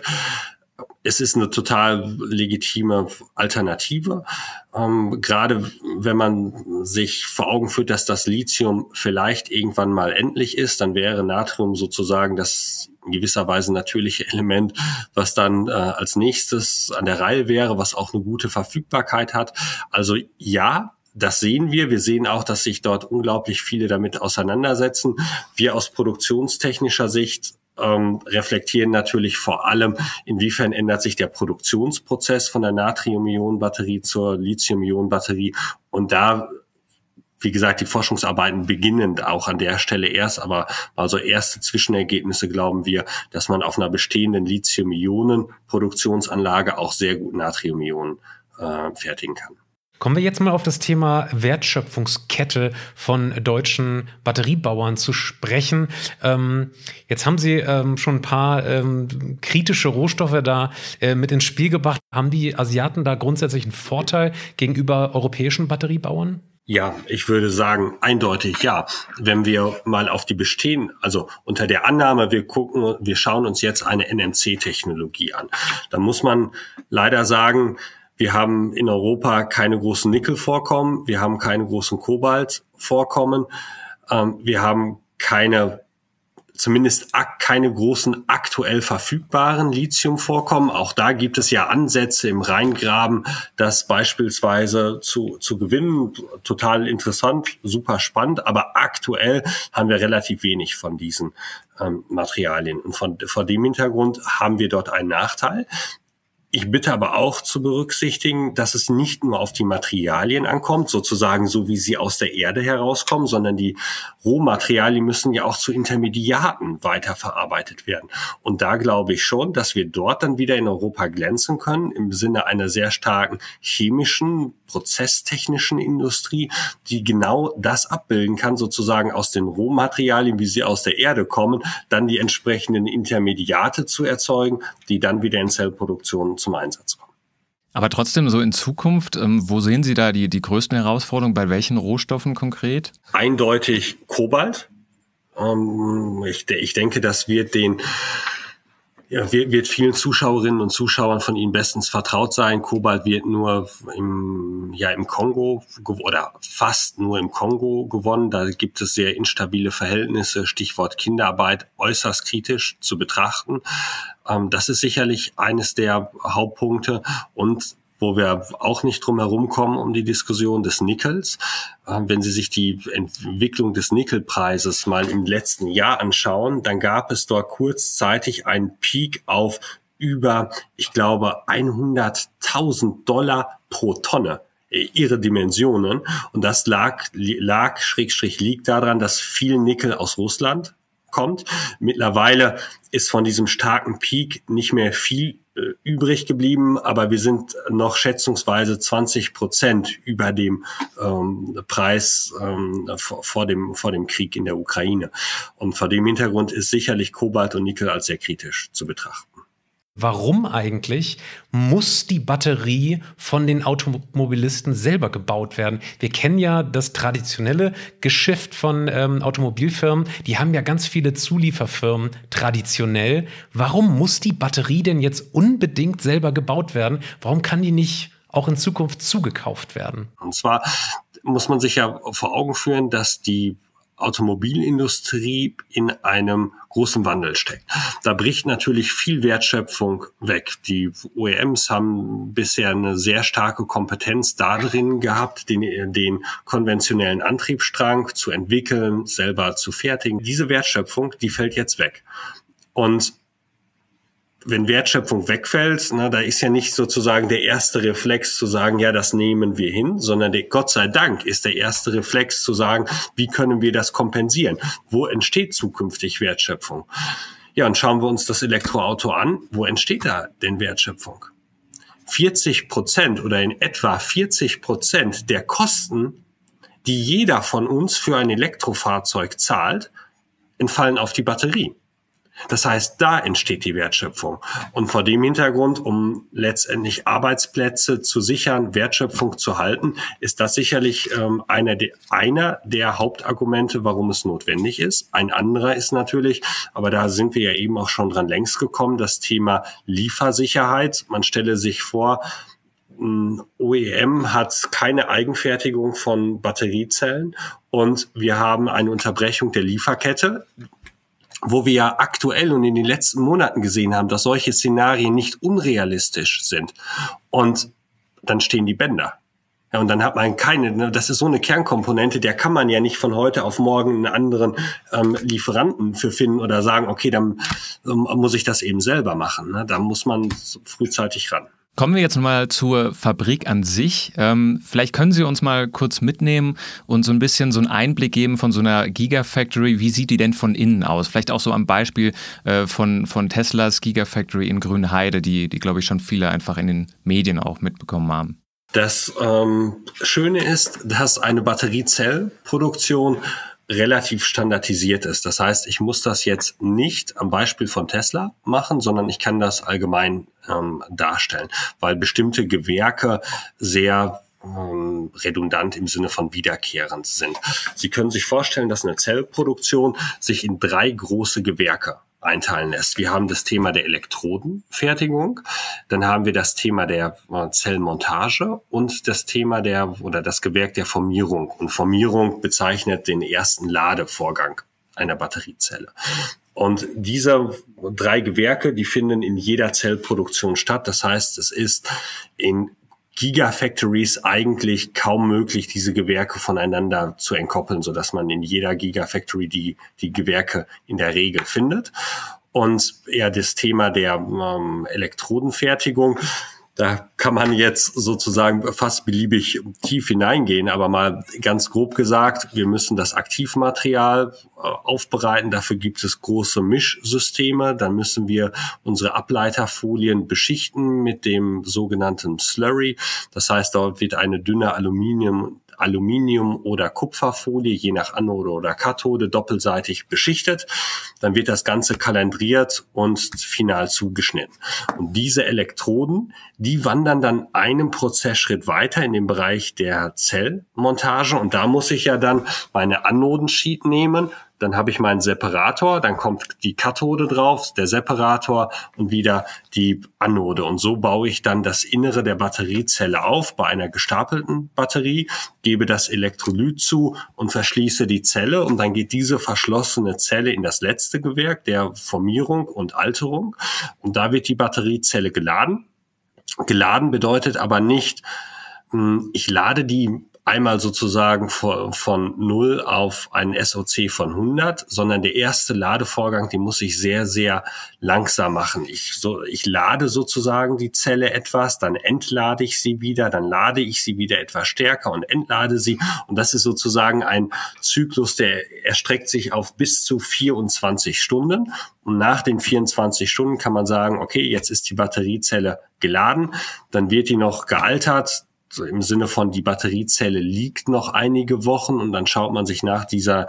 Es ist eine total legitime Alternative. Gerade wenn man sich vor Augen führt, dass das Lithium vielleicht irgendwann mal endlich ist, dann wäre Natrium sozusagen das in gewisser Weise natürliche Element, was dann als nächstes an der Reihe wäre, was auch eine gute Verfügbarkeit hat. Also ja, das sehen wir. Wir sehen auch, dass sich dort unglaublich viele damit auseinandersetzen. Wir aus produktionstechnischer Sicht reflektieren natürlich vor allem, inwiefern ändert sich der Produktionsprozess von der Natrium-Ionen-Batterie zur Lithium-Ionen-Batterie. Und da, wie gesagt, die Forschungsarbeiten beginnen auch an der Stelle erst, aber also erste Zwischenergebnisse glauben wir, dass man auf einer bestehenden Lithium-Ionen-Produktionsanlage auch sehr gut Natrium-Ionen fertigen kann.
Kommen wir jetzt mal auf das Thema Wertschöpfungskette von deutschen Batteriebauern zu sprechen. Jetzt haben Sie schon ein paar kritische Rohstoffe da mit ins Spiel gebracht. Haben die Asiaten da grundsätzlich einen Vorteil gegenüber europäischen Batteriebauern?
Ja, ich würde sagen, eindeutig ja. Wenn wir mal auf die also unter der Annahme, wir schauen uns jetzt eine NMC-Technologie an, dann muss man leider sagen, wir haben in Europa keine großen Nickelvorkommen, wir haben keine großen Kobaltvorkommen, wir haben zumindest keine großen aktuell verfügbaren Lithiumvorkommen. Auch da gibt es ja Ansätze im Rheingraben, das beispielsweise zu gewinnen. Total interessant, super spannend, aber aktuell haben wir relativ wenig von diesen Materialien. Und vor dem Hintergrund haben wir dort einen Nachteil. Ich bitte aber auch zu berücksichtigen, dass es nicht nur auf die Materialien ankommt, sozusagen so wie sie aus der Erde herauskommen, sondern die Rohmaterialien müssen ja auch zu Intermediaten weiterverarbeitet werden. Und da glaube ich schon, dass wir dort dann wieder in Europa glänzen können, im Sinne einer sehr starken chemischen, prozesstechnischen Industrie, die genau das abbilden kann, sozusagen aus den Rohmaterialien, wie sie aus der Erde kommen, dann die entsprechenden Intermediate zu erzeugen, die dann wieder in Zellproduktion zum Einsatz kommen.
Aber trotzdem so in Zukunft, wo sehen Sie da die größten Herausforderungen, bei welchen Rohstoffen konkret?
Eindeutig Kobalt. Ich denke, das wird wird vielen Zuschauerinnen und Zuschauern von Ihnen bestens vertraut sein. Kobalt wird nur im Kongo oder fast nur im Kongo gewonnen. Da gibt es sehr instabile Verhältnisse, Stichwort Kinderarbeit, äußerst kritisch zu betrachten. Das ist sicherlich eines der Hauptpunkte und wo wir auch nicht drum herum kommen um die Diskussion des Nickels. Wenn Sie sich die Entwicklung des Nickelpreises mal im letzten Jahr anschauen, dann gab es dort kurzzeitig einen Peak auf über, ich glaube, $100.000 pro Tonne. Ihre Dimensionen. Und das liegt daran, dass viel Nickel aus Russland kommt. Mittlerweile ist von diesem starken Peak nicht mehr viel übrig geblieben, aber wir sind noch schätzungsweise 20% über dem Preis vor dem Krieg in der Ukraine. Und vor dem Hintergrund ist sicherlich Kobalt und Nickel als sehr kritisch zu betrachten.
Warum eigentlich muss die Batterie von den Automobilisten selber gebaut werden? Wir kennen ja das traditionelle Geschäft von Automobilfirmen. Die haben ja ganz viele Zulieferfirmen traditionell. Warum muss die Batterie denn jetzt unbedingt selber gebaut werden? Warum kann die nicht auch in Zukunft zugekauft werden?
Und zwar muss man sich ja vor Augen führen, dass die Automobilindustrie in einem großen Wandel steckt. Da bricht natürlich viel Wertschöpfung weg. Die OEMs haben bisher eine sehr starke Kompetenz darin gehabt, den konventionellen Antriebsstrang zu entwickeln, selber zu fertigen. Diese Wertschöpfung, die fällt jetzt weg. Und wenn Wertschöpfung wegfällt, da ist ja nicht sozusagen der erste Reflex zu sagen, ja, das nehmen wir hin, sondern Gott sei Dank ist der erste Reflex zu sagen, wie können wir das kompensieren? Wo entsteht zukünftig Wertschöpfung? Ja, und schauen wir uns das Elektroauto an. Wo entsteht da denn Wertschöpfung? 40% oder in etwa 40% der Kosten, die jeder von uns für ein Elektrofahrzeug zahlt, entfallen auf die Batterie. Das heißt, da entsteht die Wertschöpfung. Und vor dem Hintergrund, um letztendlich Arbeitsplätze zu sichern, Wertschöpfung zu halten, ist das sicherlich einer der Hauptargumente, warum es notwendig ist. Ein anderer ist natürlich, aber da sind wir ja eben auch schon dran längst gekommen, das Thema Liefersicherheit. Man stelle sich vor, OEM hat keine Eigenfertigung von Batteriezellen und wir haben eine Unterbrechung der Lieferkette, wo wir ja aktuell und in den letzten Monaten gesehen haben, dass solche Szenarien nicht unrealistisch sind. Und dann stehen die Bänder. Ja, und dann hat man das ist so eine Kernkomponente, der kann man ja nicht von heute auf morgen einen anderen Lieferanten für finden oder sagen, okay, dann muss ich das eben selber machen. Ne? Da muss man frühzeitig ran.
Kommen wir jetzt mal zur Fabrik an sich. Vielleicht können Sie uns mal kurz mitnehmen und so ein bisschen so einen Einblick geben von so einer Gigafactory. Wie sieht die denn von innen aus? Vielleicht auch so am Beispiel von Teslas Gigafactory in Grünheide, die glaube ich schon viele einfach in den Medien auch mitbekommen haben.
Das Schöne ist, dass eine Batteriezellproduktion relativ standardisiert ist. Das heißt, ich muss das jetzt nicht am Beispiel von Tesla machen, sondern ich kann das allgemein darstellen, weil bestimmte Gewerke sehr redundant im Sinne von wiederkehrend sind. Sie können sich vorstellen, dass eine Zellproduktion sich in 3 große Gewerke einteilen lässt. Wir haben das Thema der Elektrodenfertigung, dann haben wir das Thema der Zellmontage und das Thema das Gewerk der Formierung. Und Formierung bezeichnet den ersten Ladevorgang einer Batteriezelle. Und diese 3 Gewerke, die finden in jeder Zellproduktion statt. Das heißt, es ist in Gigafactories eigentlich kaum möglich, diese Gewerke voneinander zu entkoppeln, sodass man in jeder Gigafactory die Gewerke in der Regel findet. Und eher das Thema der Elektrodenfertigung, da kann man jetzt sozusagen fast beliebig tief hineingehen, aber mal ganz grob gesagt, wir müssen das Aktivmaterial aufbereiten. Dafür gibt es große Mischsysteme. Dann müssen wir unsere Ableiterfolien beschichten mit dem sogenannten Slurry. Das heißt, dort wird eine dünne Aluminium- oder Kupferfolie, je nach Anode oder Kathode, doppelseitig beschichtet. Dann wird das Ganze kalendriert und final zugeschnitten. Und diese Elektroden, die wandern dann einen Prozessschritt weiter in den Bereich der Zellmontage. Und da muss ich ja dann meine Anodensheet nehmen. Dann habe ich meinen Separator, dann kommt die Kathode drauf, der Separator und wieder die Anode. Und so baue ich dann das Innere der Batteriezelle auf bei einer gestapelten Batterie, gebe das Elektrolyt zu und verschließe die Zelle. Und dann geht diese verschlossene Zelle in das letzte Gewerk der Formierung und Alterung. Und da wird die Batteriezelle geladen. Geladen bedeutet aber nicht, ich lade die einmal sozusagen von 0 auf einen SOC von 100, sondern der erste Ladevorgang, den muss ich sehr, sehr langsam machen. Ich lade sozusagen die Zelle etwas, dann entlade ich sie wieder, dann lade ich sie wieder etwas stärker und entlade sie. Und das ist sozusagen ein Zyklus, der erstreckt sich auf bis zu 24 Stunden. Und nach den 24 Stunden kann man sagen, okay, jetzt ist die Batteriezelle geladen, dann wird die noch gealtert, so im Sinne von, die Batteriezelle liegt noch einige Wochen und dann schaut man sich nach dieser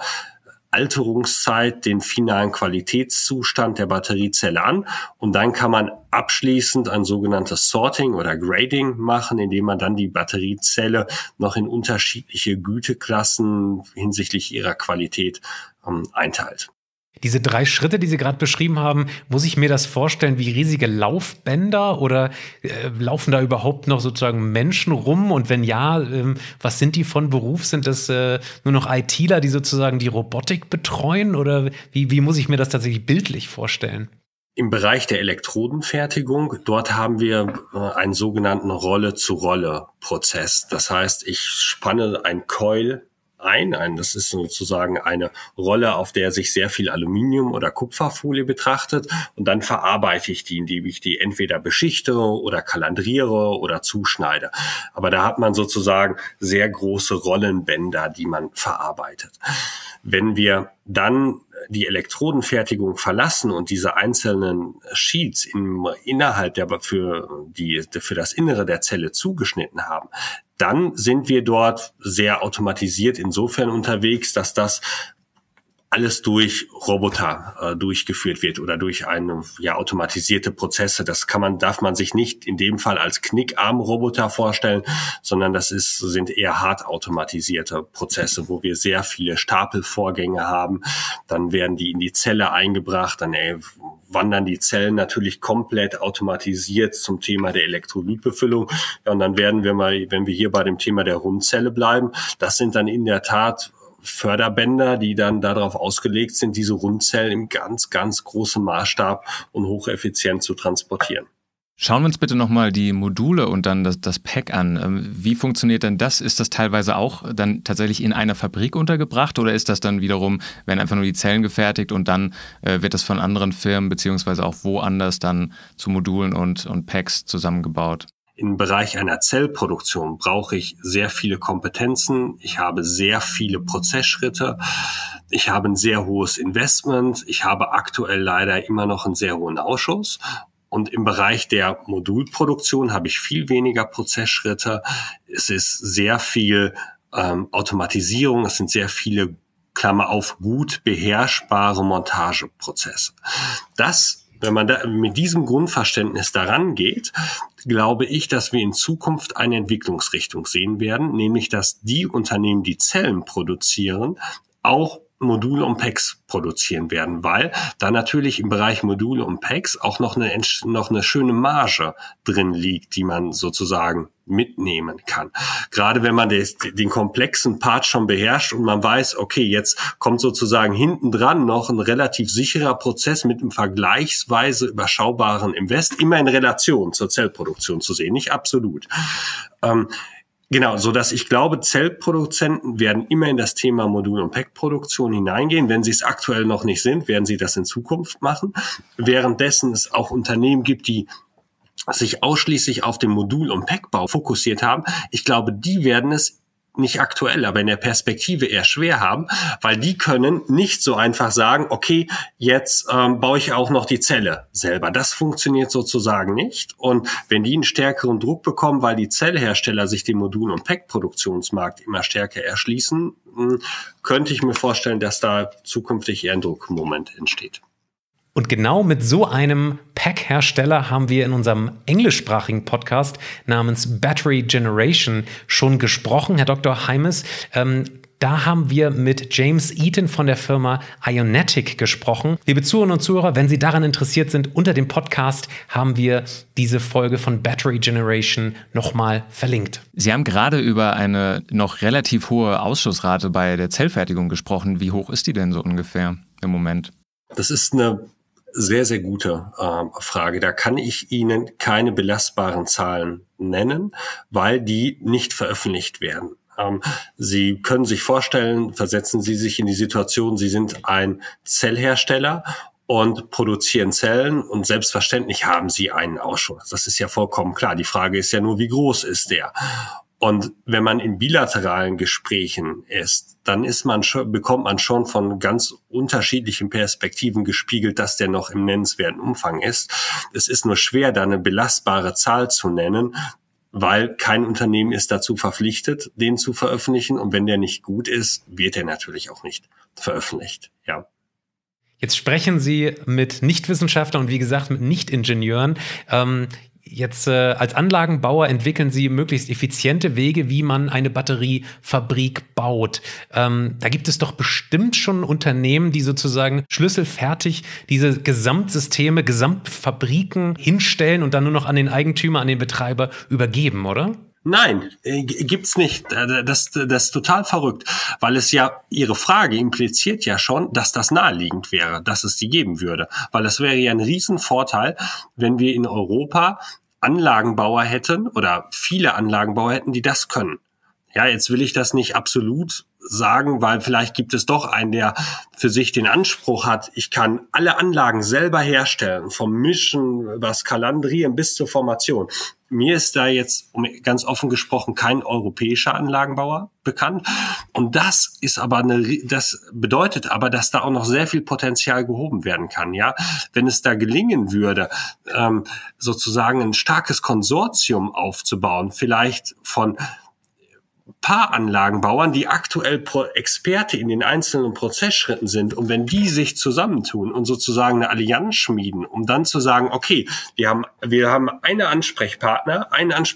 Alterungszeit den finalen Qualitätszustand der Batteriezelle an und dann kann man abschließend ein sogenanntes Sorting oder Grading machen, indem man dann die Batteriezelle noch in unterschiedliche Güteklassen hinsichtlich ihrer Qualität einteilt.
Diese 3 Schritte, die Sie gerade beschrieben haben, muss ich mir das vorstellen wie riesige Laufbänder oder laufen da überhaupt noch sozusagen Menschen rum? Und wenn ja, was sind die von Beruf? Sind das nur noch ITler, die sozusagen die Robotik betreuen? Oder wie muss ich mir das tatsächlich bildlich vorstellen?
Im Bereich der Elektrodenfertigung, dort haben wir einen sogenannten Rolle-zu-Rolle-Prozess. Das heißt, ich spanne ein Coil das ist sozusagen eine Rolle, auf der sich sehr viel Aluminium oder Kupferfolie betrachtet und dann verarbeite ich die, indem ich die entweder beschichte oder kalandriere oder zuschneide. Aber da hat man sozusagen sehr große Rollenbänder, die man verarbeitet. Wenn wir dann die Elektrodenfertigung verlassen und diese einzelnen Sheets innerhalb für das Innere der Zelle zugeschnitten haben, dann sind wir dort sehr automatisiert insofern unterwegs, dass das alles durch Roboter durchgeführt wird oder durch automatisierte Prozesse. Darf man sich nicht in dem Fall als Knickarm-Roboter vorstellen, sondern sind eher hart automatisierte Prozesse, wo wir sehr viele Stapelvorgänge haben. Dann werden die in die Zelle eingebracht, dann wandern die Zellen natürlich komplett automatisiert zum Thema der Elektrolytbefüllung. Ja, und dann werden wir mal, wenn wir hier bei dem Thema der Rundzelle bleiben, das sind dann in der Tat Förderbänder, die dann darauf ausgelegt sind, diese Rundzellen im ganz, ganz großen Maßstab und hocheffizient zu transportieren.
Schauen wir uns bitte nochmal die Module und dann das Pack an. Wie funktioniert denn das? Ist das teilweise auch dann tatsächlich in einer Fabrik untergebracht oder ist das dann wiederum, werden einfach nur die Zellen gefertigt und dann wird das von anderen Firmen beziehungsweise auch woanders dann zu Modulen und Packs zusammengebaut?
Im Bereich einer Zellproduktion brauche ich sehr viele Kompetenzen. Ich habe sehr viele Prozessschritte. Ich habe ein sehr hohes Investment. Ich habe aktuell leider immer noch einen sehr hohen Ausschuss. Und im Bereich der Modulproduktion habe ich viel weniger Prozessschritte. Es ist sehr viel Automatisierung. Es sind sehr viele, Klammer auf, gut beherrschbare Montageprozesse. Wenn man da mit diesem Grundverständnis daran geht, glaube ich, dass wir in Zukunft eine Entwicklungsrichtung sehen werden, nämlich dass die Unternehmen, die Zellen produzieren, auch Module und Packs produzieren werden, weil da natürlich im Bereich Module und Packs auch noch eine schöne Marge drin liegt, die man sozusagen mitnehmen kann. Gerade wenn man den komplexen Part schon beherrscht und man weiß, okay, jetzt kommt sozusagen hinten dran noch ein relativ sicherer Prozess mit einem vergleichsweise überschaubaren Invest, immer in Relation zur Zellproduktion zu sehen, nicht absolut. Genau, so dass ich glaube, Zellproduzenten werden immer in das Thema Modul- und Pack-Produktion hineingehen. Wenn sie es aktuell noch nicht sind, werden sie das in Zukunft machen. Währenddessen es auch Unternehmen gibt, die sich ausschließlich auf den Modul- und Packbau fokussiert haben. Ich glaube, die werden es nicht aktuell, aber in der Perspektive eher schwer haben, weil die können nicht so einfach sagen, okay, jetzt baue ich auch noch die Zelle selber. Das funktioniert sozusagen nicht. Und wenn die einen stärkeren Druck bekommen, weil die Zellhersteller sich dem Modul- und Pack-Produktionsmarkt immer stärker erschließen, könnte ich mir vorstellen, dass da zukünftig eher ein Druckmoment entsteht.
Und genau mit so einem Pack-Hersteller haben wir in unserem englischsprachigen Podcast namens Battery Generation schon gesprochen, Herr Dr. Heimes. Da haben wir mit James Eaton von der Firma Ionetic gesprochen. Liebe Zuhörerinnen und Zuhörer, wenn Sie daran interessiert sind, unter dem Podcast haben wir diese Folge von Battery Generation nochmal verlinkt.
Sie haben gerade über eine noch relativ hohe Ausschussrate bei der Zellfertigung gesprochen. Wie hoch ist die denn so ungefähr im Moment?
Das ist eine sehr, sehr gute Frage. Da kann ich Ihnen keine belastbaren Zahlen nennen, weil die nicht veröffentlicht werden. Sie können sich vorstellen, versetzen Sie sich in die Situation, Sie sind ein Zellhersteller und produzieren Zellen und selbstverständlich haben Sie einen Ausschuss. Das ist ja vollkommen klar. Die Frage ist ja nur, wie groß ist der? Und wenn man in bilateralen Gesprächen ist, dann bekommt man schon von ganz unterschiedlichen Perspektiven gespiegelt, dass der noch im nennenswerten Umfang ist. Es ist nur schwer, da eine belastbare Zahl zu nennen, weil kein Unternehmen ist dazu verpflichtet, den zu veröffentlichen. Und wenn der nicht gut ist, wird er natürlich auch nicht veröffentlicht. Ja.
Jetzt sprechen Sie mit Nichtwissenschaftlern und wie gesagt mit Nichtingenieuren. Jetzt als Anlagenbauer entwickeln Sie möglichst effiziente Wege, wie man eine Batteriefabrik baut. Da gibt es doch bestimmt schon Unternehmen, die sozusagen schlüsselfertig diese Gesamtsysteme, Gesamtfabriken hinstellen und dann nur noch an den Eigentümer, an den Betreiber übergeben, oder?
Nein, gibt's nicht. Das ist total verrückt, weil es ja, Ihre Frage impliziert ja schon, dass das naheliegend wäre, dass es die geben würde. Weil es wäre ja ein Riesenvorteil, wenn wir in Europa Anlagenbauer hätten oder viele Anlagenbauer hätten, die das können. Ja, jetzt will ich das nicht absolut sagen, weil vielleicht gibt es doch einen, der für sich den Anspruch hat, ich kann alle Anlagen selber herstellen, vom Mischen, über Skalandrieren bis zur Formation. Mir ist da jetzt, ganz offen gesprochen, kein europäischer Anlagenbauer bekannt. Und das bedeutet aber, dass da auch noch sehr viel Potenzial gehoben werden kann, ja. Wenn es da gelingen würde, sozusagen ein starkes Konsortium aufzubauen, vielleicht von paar Anlagenbauern, die aktuell Experte in den einzelnen Prozessschritten sind, und wenn die sich zusammentun und sozusagen eine Allianz schmieden, um dann zu sagen, okay, wir haben eine Ansprechpartner,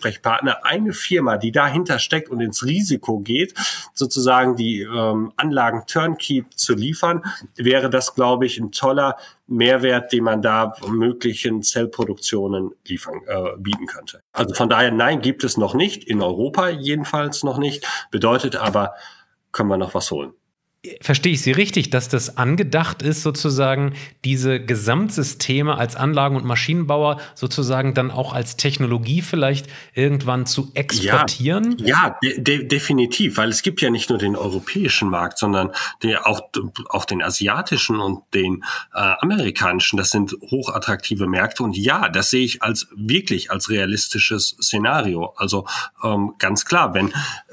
eine Firma, die dahinter steckt und ins Risiko geht, sozusagen die Anlagen turnkey zu liefern, wäre das, glaube ich, ein toller Mehrwert, den man da möglichen Zellproduktionen bieten könnte. Also von daher, nein, gibt es noch nicht, in Europa jedenfalls noch nicht, bedeutet aber, können wir noch was holen.
Verstehe ich Sie richtig, dass das angedacht ist, sozusagen diese Gesamtsysteme als Anlagen- und Maschinenbauer sozusagen dann auch als Technologie vielleicht irgendwann zu exportieren?
Ja, definitiv, weil es gibt ja nicht nur den europäischen Markt, sondern auch den asiatischen und den amerikanischen. Das sind hochattraktive Märkte und ja, das sehe ich wirklich als realistisches Szenario. Also ganz klar, wenn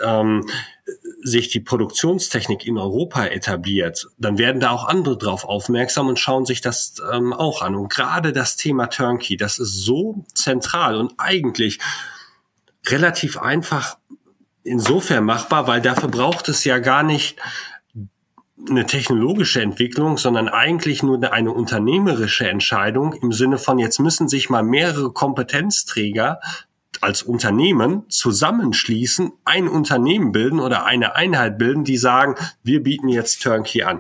sich die Produktionstechnik in Europa etabliert, dann werden da auch andere drauf aufmerksam und schauen sich das auch an. Und gerade das Thema Turnkey, das ist so zentral und eigentlich relativ einfach insofern machbar, weil dafür braucht es ja gar nicht eine technologische Entwicklung, sondern eigentlich nur eine unternehmerische Entscheidung im Sinne von, jetzt müssen sich mal mehrere Kompetenzträger als Unternehmen zusammenschließen, ein Unternehmen bilden oder eine Einheit bilden, die sagen, wir bieten jetzt Turnkey an.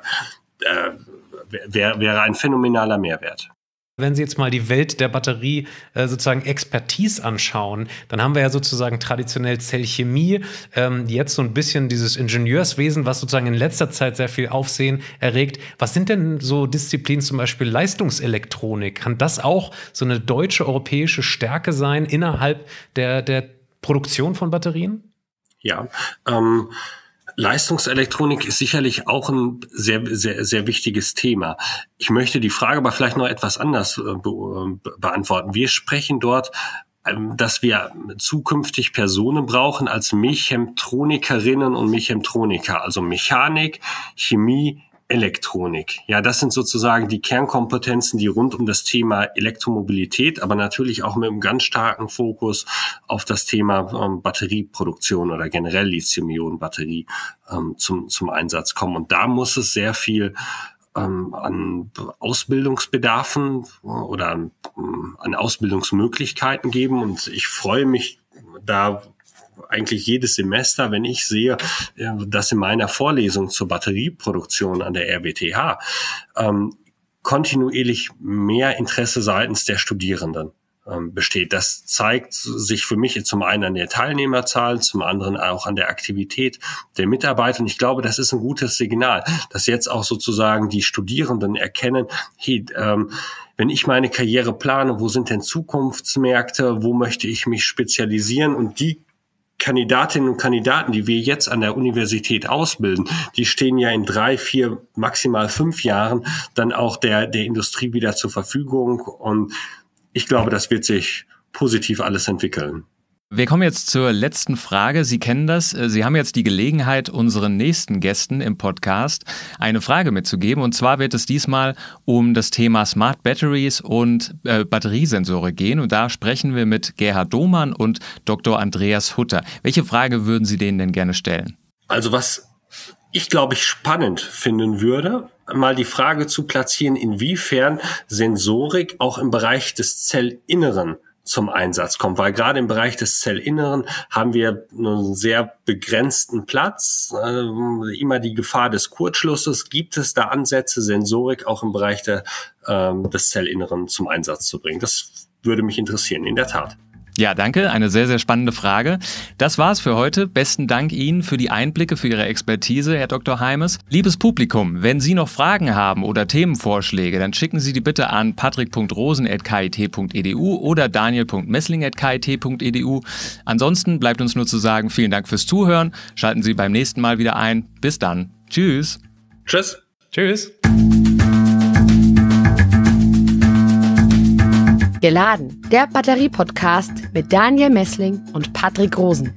Wäre ein phänomenaler Mehrwert.
Wenn Sie jetzt mal die Welt der Batterie sozusagen Expertise anschauen, dann haben wir ja sozusagen traditionell Zellchemie, jetzt so ein bisschen dieses Ingenieurswesen, was sozusagen in letzter Zeit sehr viel Aufsehen erregt. Was sind denn so Disziplinen, zum Beispiel Leistungselektronik? Kann das auch so eine deutsche, europäische Stärke sein innerhalb der Produktion von Batterien?
Ja, Leistungselektronik ist sicherlich auch ein sehr, sehr, sehr wichtiges Thema. Ich möchte die Frage aber vielleicht noch etwas anders beantworten. Wir sprechen dort, dass wir zukünftig Personen brauchen als Mechatronikerinnen und Mechatroniker, also Mechanik, Chemie, Elektronik. Ja, das sind sozusagen die Kernkompetenzen, die rund um das Thema Elektromobilität, aber natürlich auch mit einem ganz starken Fokus auf das Thema Batterieproduktion oder generell Lithium-Ionen-Batterie zum Einsatz kommen. Und da muss es sehr viel an Ausbildungsbedarfen oder an Ausbildungsmöglichkeiten geben. Und ich freue mich da eigentlich jedes Semester, wenn ich sehe, dass in meiner Vorlesung zur Batterieproduktion an der RWTH kontinuierlich mehr Interesse seitens der Studierenden besteht. Das zeigt sich für mich zum einen an der Teilnehmerzahl, zum anderen auch an der Aktivität der Mitarbeiter. Und ich glaube, das ist ein gutes Signal, dass jetzt auch sozusagen die Studierenden erkennen, hey, wenn ich meine Karriere plane, wo sind denn Zukunftsmärkte, wo möchte ich mich spezialisieren? Und die Kandidatinnen und Kandidaten, die wir jetzt an der Universität ausbilden, die stehen ja in 3, 4, maximal 5 Jahren dann auch der Industrie wieder zur Verfügung. Und ich glaube, das wird sich positiv alles entwickeln.
Wir kommen jetzt zur letzten Frage. Sie kennen das. Sie haben jetzt die Gelegenheit, unseren nächsten Gästen im Podcast eine Frage mitzugeben. Und zwar wird es diesmal um das Thema Smart Batteries und Batteriesensore gehen. Und da sprechen wir mit Gerhard Dohmann und Dr. Andreas Hutter. Welche Frage würden Sie denen denn gerne stellen?
Also was ich, glaube ich, spannend finden würde, mal die Frage zu platzieren, inwiefern Sensorik auch im Bereich des Zellinneren zum Einsatz kommt, weil gerade im Bereich des Zellinneren haben wir einen sehr begrenzten Platz, immer die Gefahr des Kurzschlusses. Gibt es da Ansätze, Sensorik auch im Bereich des Zellinneren zum Einsatz zu bringen? Das würde mich interessieren, in der Tat.
Ja, danke. Eine sehr, sehr spannende Frage. Das war's für heute. Besten Dank Ihnen für die Einblicke, für Ihre Expertise, Herr Dr. Heimes. Liebes Publikum, wenn Sie noch Fragen haben oder Themenvorschläge, dann schicken Sie die bitte an patrick.rosen@kit.edu oder daniel.messling@kit.edu. Ansonsten bleibt uns nur zu sagen, vielen Dank fürs Zuhören. Schalten Sie beim nächsten Mal wieder ein. Bis dann. Tschüss.
Tschüss.
Tschüss.
Geladen, der Batterie-Podcast mit Daniel Messling und Patrick Rosen.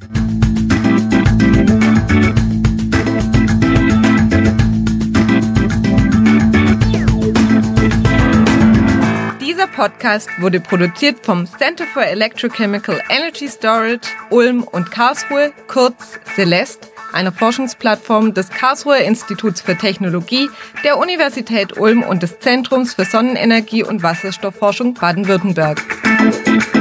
Dieser Podcast wurde produziert vom Center for Electrochemical Energy Storage Ulm und Karlsruhe, kurz CELEST, einer Forschungsplattform des Karlsruher Instituts für Technologie, der Universität Ulm und des Zentrums für Sonnenenergie und Wasserstoffforschung Baden-Württemberg.